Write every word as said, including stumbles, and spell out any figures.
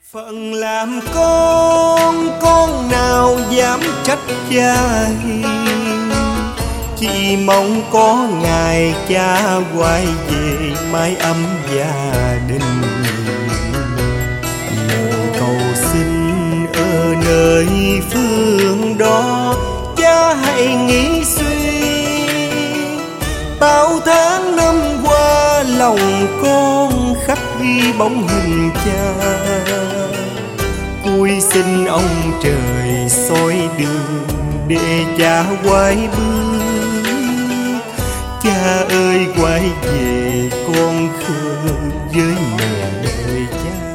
Phận làm con, con nào dám trách cha hiền, chỉ mong có ngày cha quay về mái ấm gia đình. Lời cầu xin ở nơi phương đó, cha hãy nghĩ suy. Bao tháng năm qua lòng con khắc ghi bóng hình cha, cúi xin ông trời soi đường để cha quay bước. Cha ơi quay về con khờ với mẹ đời cha.